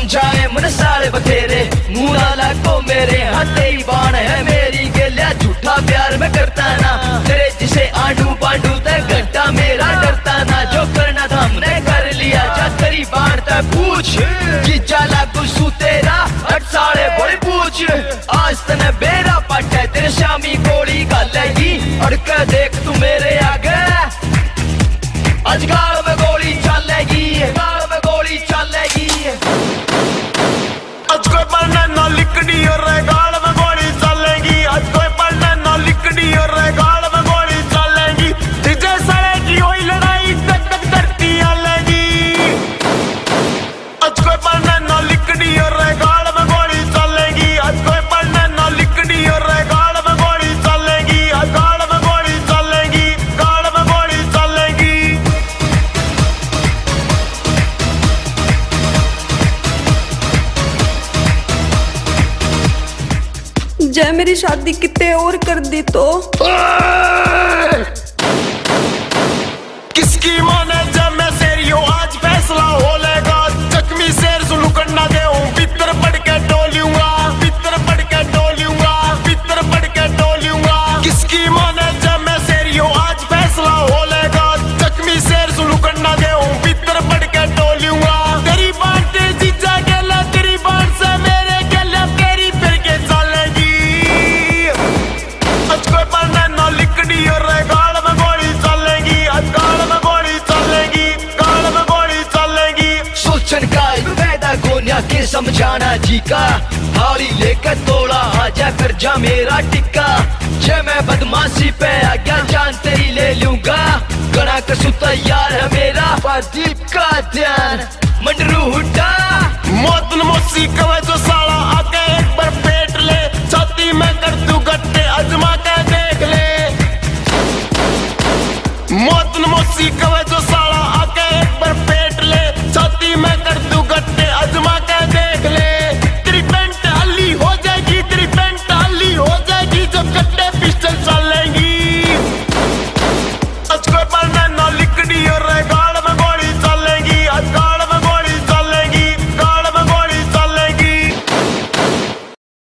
समझाए मन साले बथेरे मुंह नाला को मेरे हाथे ही बाण है मेरी गेलिया झूठा प्यार में करता ना तेरे जिसे आंडू पांडू ते घंटा मेरा डरता ना जो करना था हमने कर लिया जा तेरी बाण ते पूछ जीजा लागू सू तेरा 8 साले बड़ी पूछ आज तने बेरा पट है तेरे शामी गोली गालेगी अड़क देख तू मेरे आगे आज गाल में गोली चलेगी गाल में गोली चलेगी आज कोई पढ़ना ना लिखनी और गाल में गोली चलेगी आज कोई पढ़ना ना लिखनी और गाल में गोली चलेगी तुझे सड़े की हुई लड़ाई तक तक धरती आलेगी आज कोई पढ़ना ना लिखनी और गाल में गोली चलेगी आज कोई पढ़ना ना लिखनी और गाल में गोली चलेगी आज गाल में गोली चलेगी गाल में गोली चलेगी जय मेरी शादी कितने और कर दी तो किसकी माने जब मैं शेरियो आज फैसला हो लेगा जख्मी शेर सुलू करना दे भीतर पड़ के डोलूंगा भीतर पड़ के डोलूंगा भीतर पड़ के डोलूंगा किसकी माने जब मैं शेरियो आज फैसला हो लेगा जख्मी शेर सुलू करना दे भीतर पड़ के डोलूंगा तेरी बात जीजा गेला तेरी बात से मेरे गेला तेरी फिर के चलेगी आज कोई पढ़ना ना लिखनी और गाल में गोली चलेगी आज गाल में गोली चलेगी गाल में गोली चलेगी सोचन का पैदा गोनिया के समझाना जी का हाली लेकर तोड़ा आजा कर जा मेरा टिक्का जे मैं बदमाशी पे आ गया जान तेरी ले लूंगा गणा कसू तैयार है मेरा प्रदीप का ध्यान मंडरू हुड्डा मौत मोसी कवे जो